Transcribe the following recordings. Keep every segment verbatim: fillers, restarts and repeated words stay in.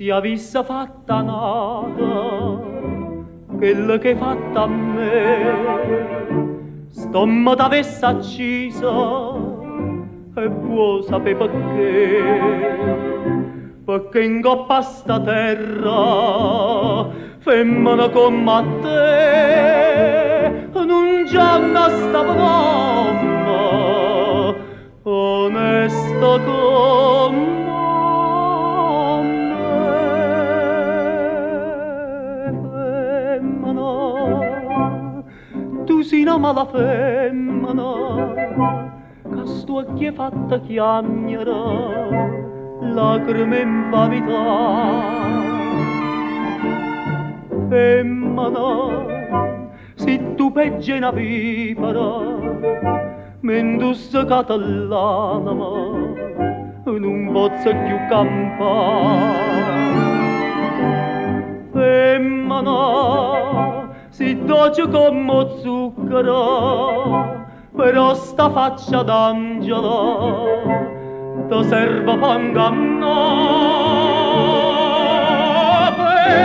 ti avesse fatta nata, quella che hai fatta a me, stomma t'avesse accisa, e vuoi sapere perché? Perché in coppa a sta terra, femmina come te, non c'è una sta mamma, onesta come tu sei una mala femmina, che sto occhio è fatta chiagnere, lacrime in favità. Femmina, se tu peggi una vipera, mi indussicata l'anima, non posso più campare. Femmina, si dolce come zucchero, però sta faccia d'angelo ti serve per ingannare.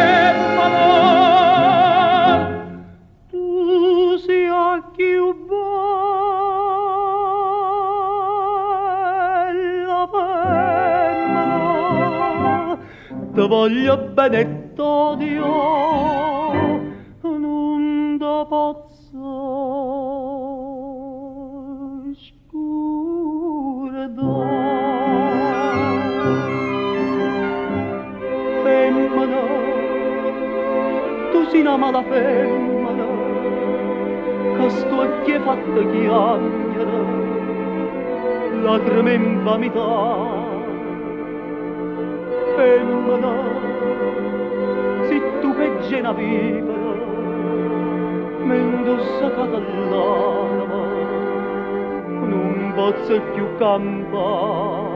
Femmina, tu sei più bella, femmina, ti voglio bene t'odio, non da posso scordare. Femmina, tu sei una mala femmina, che sto occhio è fatta chiagnere, lacrime in vanità. Femmina, se tu peggi una vipera, mi indussicata l'anima, non posso più campare.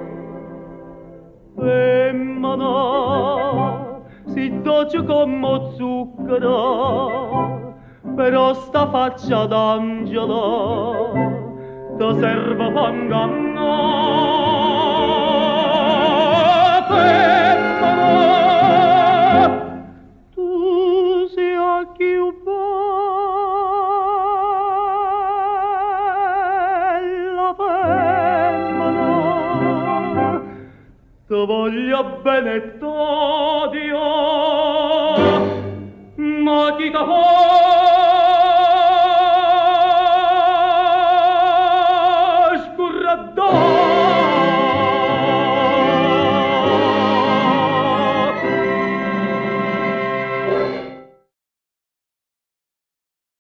Femmina, si dolce come zucchero, però sta faccia d'angelo ti serve per ingannare. Femmina, tu sei più bella, femmina, ti voglio bene e t'odio, ma chi t'ha